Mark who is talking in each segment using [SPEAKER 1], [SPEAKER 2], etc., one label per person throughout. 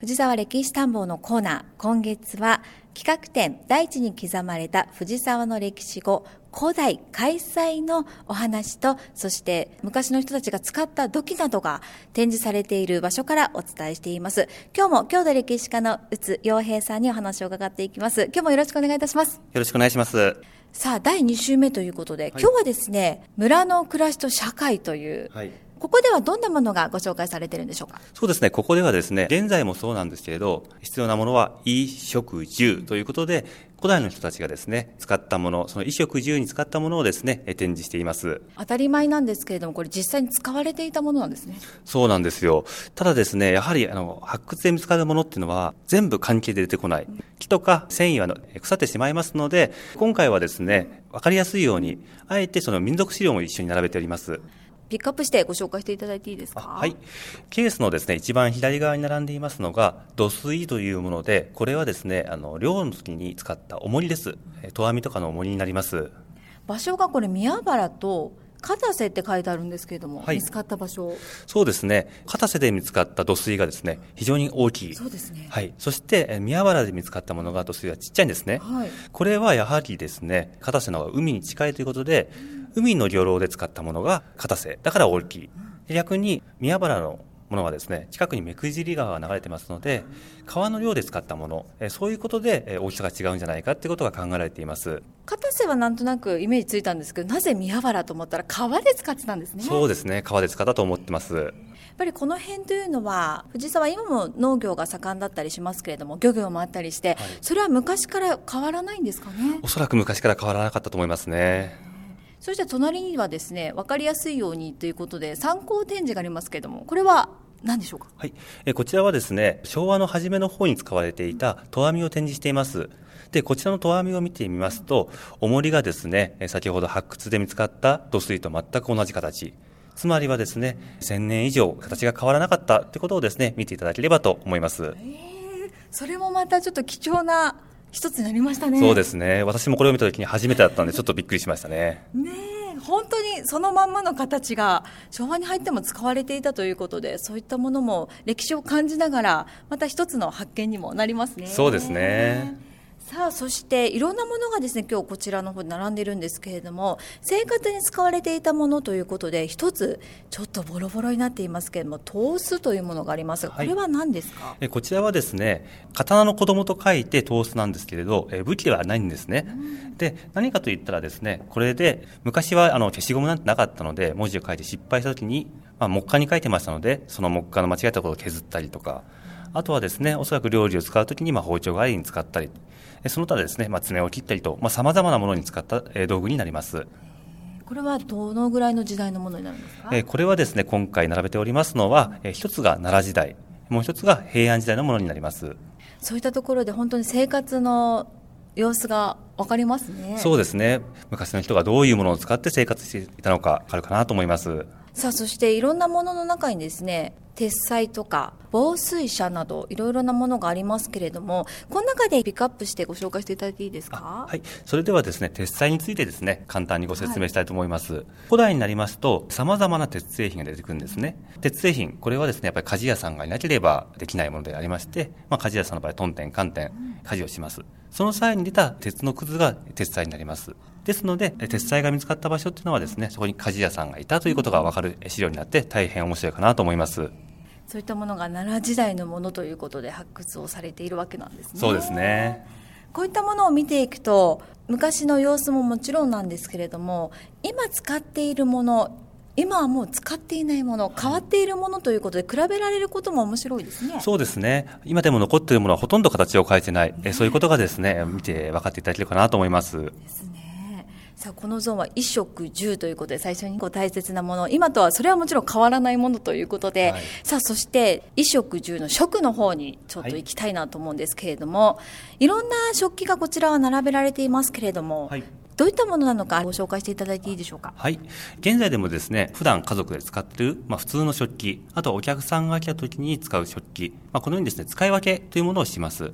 [SPEAKER 1] 藤沢歴史探訪のコーナー、今月は企画展大地に刻まれた藤沢の歴史後古代開催のお話と、そして昔の人たちが使った土器などが展示されている場所からお伝えしています。今日も郷土歴史家の宇津洋平さんにお話を伺っていきます。今日もよろしくお願いいたします。
[SPEAKER 2] よろしくお願いします。
[SPEAKER 1] さあ、第2週目ということで、今日はですね、村の暮らしと社会という、ここではどんなものがご紹介されているんでしょうか。
[SPEAKER 2] そうですね、ここではですね、現在もそうなんですけれど、必要なものは衣食住ということで、古代の人たちがですね、使ったもの、その衣食住に使ったものをですね、展示しています。
[SPEAKER 1] 当たり前なんですけれども、これ実際に使われていたものなんですね。
[SPEAKER 2] そうなんですよ。ただですね、やはり発掘で見つかるものっていうのは全部関係で出てこない。木とか繊維は腐ってしまいますので、今回はですね、わかりやすいように、あえてその民族資料も一緒に並べております。
[SPEAKER 1] ピックアップしてご紹介していただいていいですか。
[SPEAKER 2] はい。ケースのですね、一番左側に並んでいますのが土水というもので、これはですね、漁の時に使った重りです。投網とかの重りになります。
[SPEAKER 1] 場所がこれ宮原と片瀬って書いてあるんですけれども、見つかった場所。
[SPEAKER 2] そうですね、片瀬で見つかった土水がですね、非常に大きい。
[SPEAKER 1] そうですね。
[SPEAKER 2] はい。そして宮原で見つかったものが土水はちっちゃいんですね。これはやはりですね、片瀬の方が海に近いということで、海の漁労で使ったものが片瀬だから大きい。逆に宮原のものはですね、近くに目尻川が流れてますので、川の漁で使ったもの、そういうことで大きさが違うんじゃないかということが考えられています。
[SPEAKER 1] 片瀬はなんとなくイメージついたんですけど、なぜ宮原と思ったら川で使ってたんですね。
[SPEAKER 2] そうですね、川で使ったと思ってます。
[SPEAKER 1] やっぱりこの辺というのは藤沢、今も農業が盛んだったりしますけれども、漁業もあったりして、それは昔から変わらないんですかね。
[SPEAKER 2] おそらく昔から変わらなかったと思いますね。
[SPEAKER 1] そして隣にはですね、分かりやすいようにということで参考展示がありますけれども、これは何でしょうか。
[SPEAKER 2] はい、こちらはですね、昭和の初めの方に使われていた投網を展示しています。で、こちらの投網を見てみますと、重りがですね、先ほど発掘で見つかった土水と全く同じ形、つまりはですね、1000年以上形が変わらなかったということをですね、見ていただければと思います。
[SPEAKER 1] それもまたちょっと貴重な一つになりましたね。
[SPEAKER 2] そうですね、私もこれを見たときに初めてだったのでちょっとびっくりしましたね。
[SPEAKER 1] 本当にそのまんまの形が昭和に入っても使われていたということで、そういったものも歴史を感じながらまた一つの発見にもなりますね。
[SPEAKER 2] そうですね。
[SPEAKER 1] さあ、そしていろんなものがですね、今日こちらの方に並んでいるんですけれども、生活に使われていたものということで、一つちょっとボロボロになっていますけれども、刀子というものがありますが、これは何ですか。
[SPEAKER 2] こちらはですね、刀の子供と書いて刀子なんですけれど、武器ではないんですね。で、何かといったらですね、これで昔は消しゴムなんてなかったので、文字を書いて失敗したときに、木簡に書いてましたので、その木簡の間違えたことを削ったりとか、あとはですね、おそらく料理を使うときに包丁代わりに使ったり、その他ですね、爪を切ったりと、様々なものに使った道具になります。
[SPEAKER 1] これはどのぐらいの時代のものになるんですか。
[SPEAKER 2] これはですね、今回並べておりますのは、一つが奈良時代、もう一つが平安時代のものになります。
[SPEAKER 1] そういったところで本当に生活の様子が分かりますね。
[SPEAKER 2] そうですね、昔の人がどういうものを使って生活していたのか分かるかなと思います。
[SPEAKER 1] さあ、そしていろんなものの中にですね、鉄材とか防水車などいろいろなものがありますけれども、この中でピックアップしてご紹介していただいていいですか。
[SPEAKER 2] はい、それではですね、鉄材についてですね、簡単にご説明したいと思います。古代になりますと様々な鉄製品が出てくるんですね。鉄製品、これはですね、やっぱり鍛冶屋さんがいなければできないものでありまして、鍛冶屋さんの場合トンテンカンテン鍛冶をします。その際に出た鉄のくずが鉄材になります。ですので、鉄材が見つかった場所っていうのはですね、そこに鍛冶屋さんがいたということが分かる資料になって大変面白いかなと思います。
[SPEAKER 1] そういったものが奈良時代のものということで発掘をされているわけなんですね。
[SPEAKER 2] そうですね。
[SPEAKER 1] こういったものを見ていくと、昔の様子ももちろんなんですけれども、今使っているもの、今はもう使っていないもの、変わっているものということで比べられることも面白いですね。
[SPEAKER 2] そうですね。今でも残っているものはほとんど形を変えてない、そういうことがですね、見て分かっていただけるかなと思います。
[SPEAKER 1] ですね。さあ、このゾーンは衣食住ということで、最初に大切なもの、今とはそれはもちろん変わらないものということで、さあ、そして衣食住の食の方にちょっと行きたいなと思うんですけれども、いろんな食器がこちらは並べられていますけれども、どういったものなのかご紹介していただいていいでしょうか。
[SPEAKER 2] はい。現在でもですね、普段家族で使っている、普通の食器、あとはお客さんが来た時に使う食器、このようにですね、使い分けというものをします。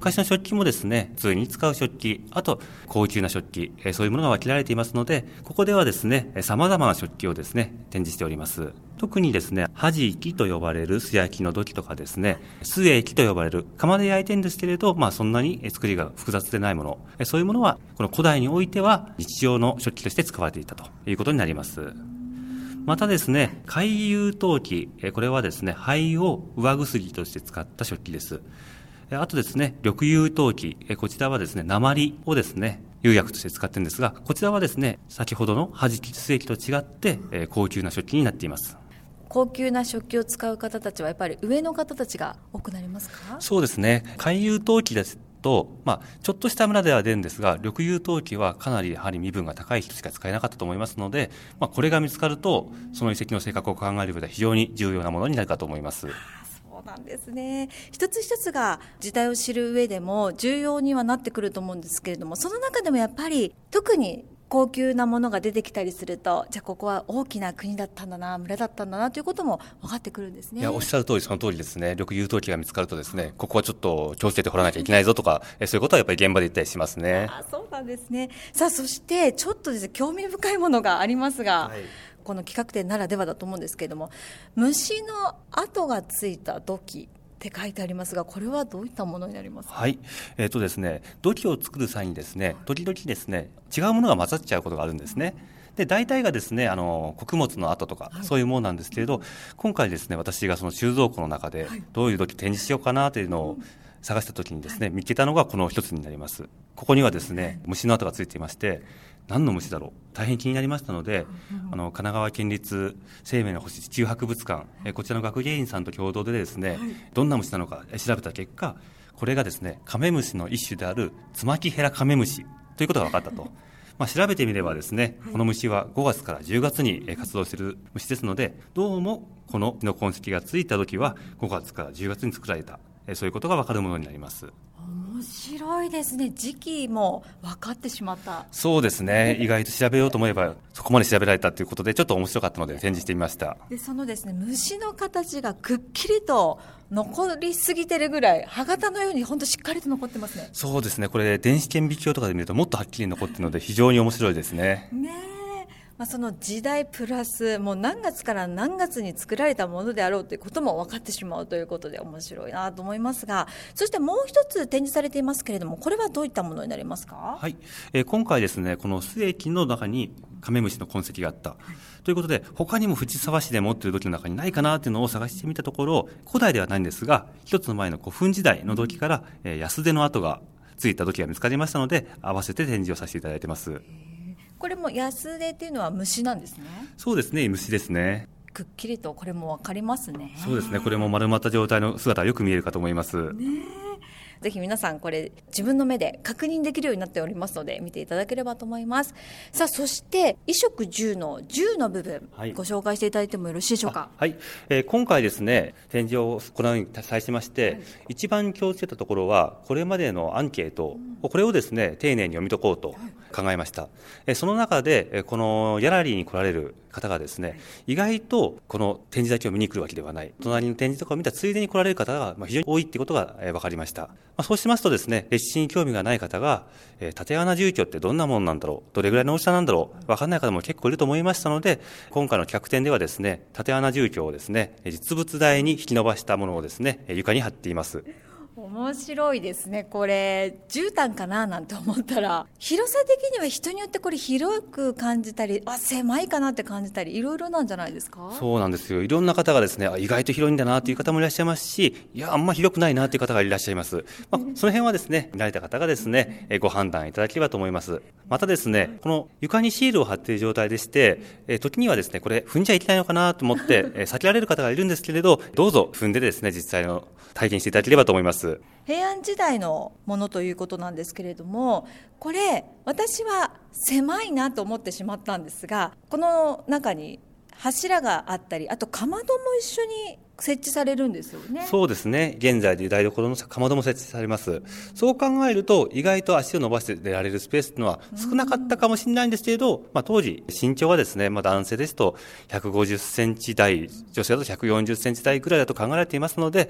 [SPEAKER 2] 昔の食器もですね、普通に使う食器、あと高級な食器、そういうものが分けられていますので、ここではですね、様々な食器をですね、展示しております。特にですね、端木と呼ばれる素焼きの土器とかですね、素液と呼ばれる窯で焼いてるんですけれど、そんなに作りが複雑でないもの、そういうものはこの古代においては日常の食器として使われていたということになります。またですね、海釉陶器、これはですね、灰を上薬として使った食器です。あとですね、緑釉陶器、こちらはですね、鉛をですね、釉薬として使っているんですが、こちらはですね、先ほどの端木素液と違って、高級な食器になっています。
[SPEAKER 1] 高級な食器を使う方たちはやっぱり上の方たちが多くなりますか？
[SPEAKER 2] そうですね、海釉陶器ですと、ちょっとしたムラでは出るんですが、緑釉陶器はかなりやはり身分が高い人しか使えなかったと思いますので、これが見つかると、その遺跡の性格を考える上では非常に重要なものになるかと思います。
[SPEAKER 1] そうなんですね。一つ一つが時代を知る上でも重要にはなってくると思うんですけれども、その中でもやっぱり特に高級なものが出てきたりすると、じゃあここは大きな国だったんだな、村だったんだなということも分かってくるんですね。
[SPEAKER 2] いや、おっしゃる通り、その通りですね。緑釉陶器が見つかるとですね、ここはちょっと気をつけて掘らなきゃいけないぞとか、そういうことはやっぱり現場で言ったりしますね。
[SPEAKER 1] そうなんですね。さあ、そしてちょっとですね、興味深いものがありますが、はい、この企画展ならではだと思うんですけれども、虫の跡がついた土器って書いてありますが、これはどういったものになりますか？
[SPEAKER 2] はい、ですね、土器を作る際にですね、時々ですね、違うものが混ざっちゃうことがあるんですね。で、大体がですね、穀物の跡とか、そういうものなんですけれど、今回ですね、私がその収蔵庫の中でどういう土器展示しようかなというのを探したときにですね、見つけたのがこの一つになります。ここにはですね、虫の跡がついていまして、何の虫だろう、大変気になりましたので、神奈川県立生命の星地球博物館、こちらの学芸員さんと共同でですね、どんな虫なのか調べた結果、これがですね、カメムシの一種であるツマキヘラカメムシということが分かったと。調べてみればですね、この虫は5月から10月に活動している虫ですので、どうもこの痕跡がついた時は5月から10月に作られた、そういうことが分かるものになります。
[SPEAKER 1] 面白いですね。時期も分かってしまった。
[SPEAKER 2] そうですね、意外と調べようと思えばそこまで調べられたということで、ちょっと面白かったので展示してみました。
[SPEAKER 1] で、そのですね、虫の形がくっきりと残りすぎてるぐらい、歯型のように本当しっかりと残ってますね。
[SPEAKER 2] そうですね、これ電子顕微鏡とかで見るともっとはっきり残っているので非常に面白いですね。
[SPEAKER 1] その時代プラスもう何月から何月に作られたものであろうということも分かってしまうということで面白いなと思いますが、そしてもう一つ展示されていますけれども、これはどういったものになりますか？
[SPEAKER 2] はい、今回ですね、この素液の中にカメムシの痕跡があった、ということで、他にも藤沢市で持っている土器の中にないかなというのを探してみたところ、古代ではないんですが、一つの前の古墳時代の土器から、安手の跡がついた土器が見つかりましたので、合わせて展示をさせていただいています。
[SPEAKER 1] これも安手っていうのは虫なんですね。
[SPEAKER 2] そうですね、虫ですね。
[SPEAKER 1] くっきりとこれも分かりますね。
[SPEAKER 2] そうですね、これも丸まった状態の姿がよく見えるかと思います。
[SPEAKER 1] ぜひ皆さんこれ自分の目で確認できるようになっておりますので見ていただければと思います。さあ、そして衣食住の住の部分、ご紹介していただいてもよろしいでしょうか？
[SPEAKER 2] はい、今回ですね、展示を行うに際しまして、一番気をつけたところはこれまでのアンケート、これをですね丁寧に読み解こうと考えました。その中でこのギャラリーに来られる方がですね、意外とこの展示だけを見に来るわけではない、隣の展示とかを見たついでに来られる方が非常に多いということが分かりました。そうしますとですね、歴史に興味がない方が、竪穴住居ってどんなものなんだろう、どれぐらいの大きさなんだろう、分かんない方も結構いると思いましたので、今回の企画展ではですね、竪穴住居をですね、実物大に引き伸ばしたものをですね、床に貼っています。
[SPEAKER 1] 面白いですね。これ絨毯かななんて思ったら、広さ的には人によってこれ広く感じたり、狭いかなって感じたり、いろいろなんじゃないですか？
[SPEAKER 2] そうなんですよ。いろんな方がですね、意外と広いんだなという方もいらっしゃいますし、いやあんま広くないなという方がいらっしゃいます。その辺はですね、見られた方がですね、ご判断いただければと思います。またですね、この床にシールを貼っている状態でして、時にはですね、これ踏んじゃいけないのかなと思って避けられる方がいるんですけれど、どうぞ踏んでですね、実際の体験していただければと思います。
[SPEAKER 1] 平安時代のものということなんですけれども、これ私は狭いなと思ってしまったんですが、この中に柱があったり、あとかまども一緒に設置されるんですよね。
[SPEAKER 2] そうですね、現在でいう台所のかまども設置されます。そう考えると意外と足を伸ばして出られるスペースというのは少なかったかもしれないんですけれど、当時身長はですね、男性ですと150センチ台、女性だと140センチ台ぐらいだと考えられていますので、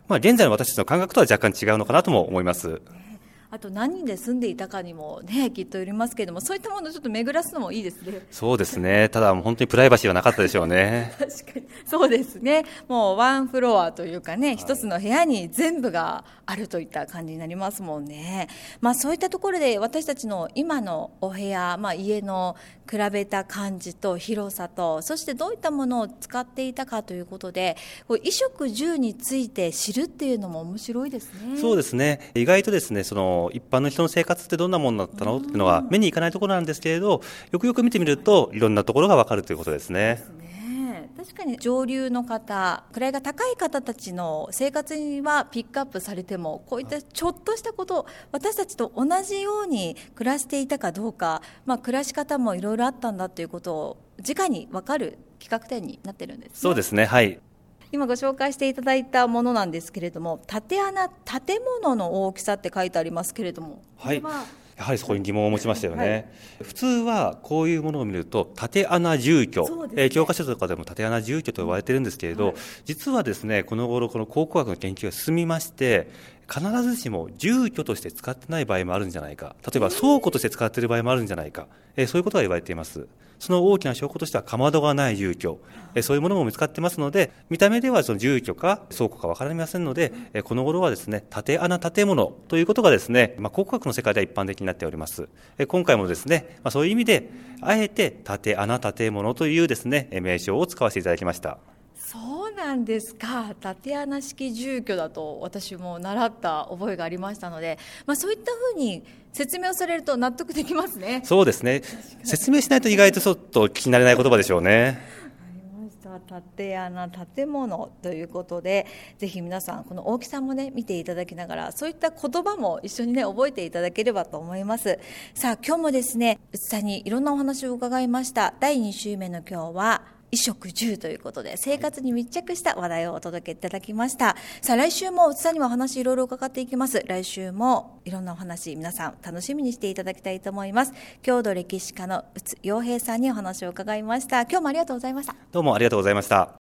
[SPEAKER 2] 現在の私たちの感覚とは若干違うのかなとも思います。
[SPEAKER 1] あと何人で住んでいたかにもね、きっとよりますけれども、そういったものをちょっと巡らすのもいいですね。
[SPEAKER 2] そうですね。ただ本当にプライバシーはなかったでしょうね。
[SPEAKER 1] 確かにそうですね。もうワンフロアというかね、一つの部屋に全部があるといった感じになりますもんね。そういったところで私たちの今のお部屋、家の比べた感じと広さと、そしてどういったものを使っていたかということで、衣食住について知るっていうのも面白いですね。
[SPEAKER 2] そうですね。意外とですね、その一般の人の生活ってどんなものだったのっていうのは目にいかないところなんですけれど、よくよく見てみるといろんなところがわかるということですね。
[SPEAKER 1] 確かに上流の方、位が高い方たちの生活にはピックアップされても、こういったちょっとしたこと、私たちと同じように暮らしていたかどうか、暮らし方もいろいろあったんだということを直に分かる企画展になってるんですね。
[SPEAKER 2] そうですね、はい。
[SPEAKER 1] 今ご紹介していただいたものなんですけれども、縦穴、建物の大きさって書いてありますけれども、
[SPEAKER 2] はい、やはりそこに疑問を持ちましたよね。普通はこういうものを見ると縦穴住居、教科書とかでも縦穴住居と呼ばれているんですけれど、実はですね、この頃この考古学の研究が進みまして、必ずしも住居として使ってない場合もあるんじゃないか、例えば倉庫として使っている場合もあるんじゃないか、そういうことが言われています。その大きな証拠としてはかまどがない住居、そういうものも見つかってますので、見た目ではその住居か倉庫か分かりませんので、この頃はですね、縦穴建物ということがですね、考古学の世界では一般的になっております。今回もですね、そういう意味であえて縦穴建物というですね、名称を使わせていただきました。
[SPEAKER 1] そうなんですか。縦穴式住居だと私も習った覚えがありましたので、そういったふうに説明をされると納得できますね。
[SPEAKER 2] そうですね。説明しないと意外とちょっと聞き慣れない言葉でしょうね。
[SPEAKER 1] 縦穴建物ということで、ぜひ皆さんこの大きさもね見ていただきながら、そういった言葉も一緒にね覚えていただければと思います。さあ今日もですね、内さんにいろんなお話を伺いました。第2週目の今日は衣食住ということで、生活に密着した話題をお届けいただきました。さあ来週も内さんにはお話いろいろ伺っていきます。来週もいろんなお話、皆さん楽しみにしていただきたいと思います。郷土歴史家の内洋平さんにお話を伺いました。今日もありがとうございました。
[SPEAKER 2] どうもありがとうございました。